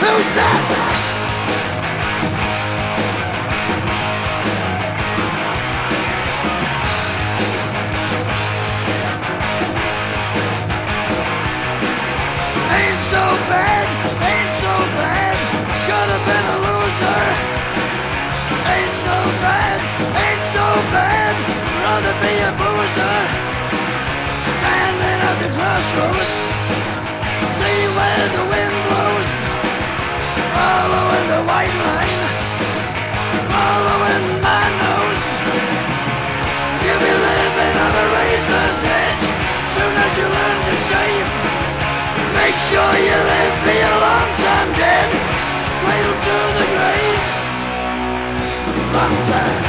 lose that. Ain't so bad, ain't so bad. Could have been a loser. Ain't so bad, ain't so bad. Rather be a boozer. Standing at the crossroads, see where the wind blows. Following the white line, following my nose. You'll be living on a razor's edge soon as you learn to shave. Make sure you live, be a long time dead, cradle to the grave. Long time.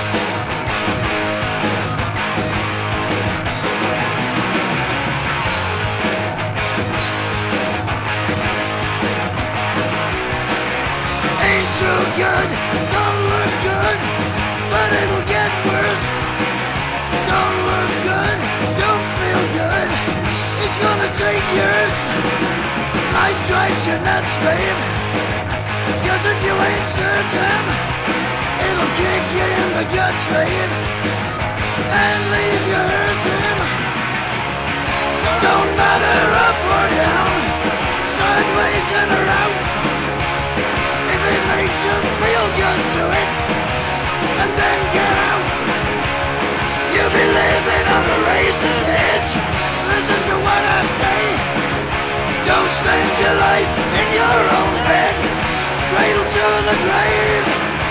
Ain't too good, don't look good, but it'll get worse. Don't look good, don't feel good, it's gonna take years. Life drives you nuts, babe, 'cause if you ain't certain, it'll kick you in the guts, babe, and leave you hurting. Don't matter up or down, sideways and around. If it makes you feel good, do it, and then get out. You'll be living on the razor's edge. Listen to what I say. Don't spend your life in your own bed, cradle to the grave.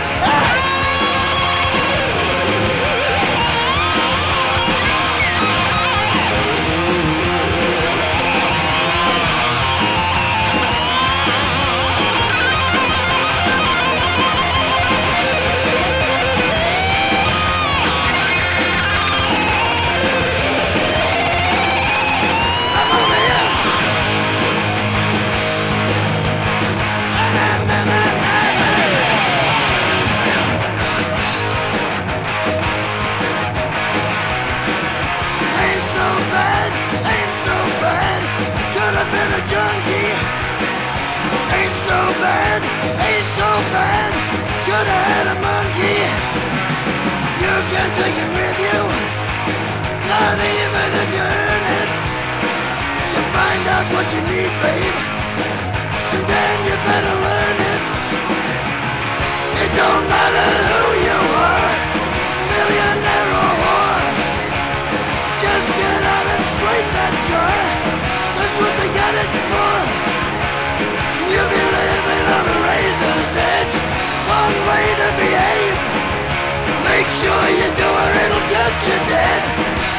Been a junkie. Ain't so bad, ain't so bad. Could have had a monkey. You can take it with you, not even if you earn it. You find out what you need, babe, and then you better learn it. It don't matter who you are, millionaire or whore. Just get out and scrape that jar. That's what they got it for. You'll be living on a razor's edge, one way to behave. Make sure you do or it'll get you dead.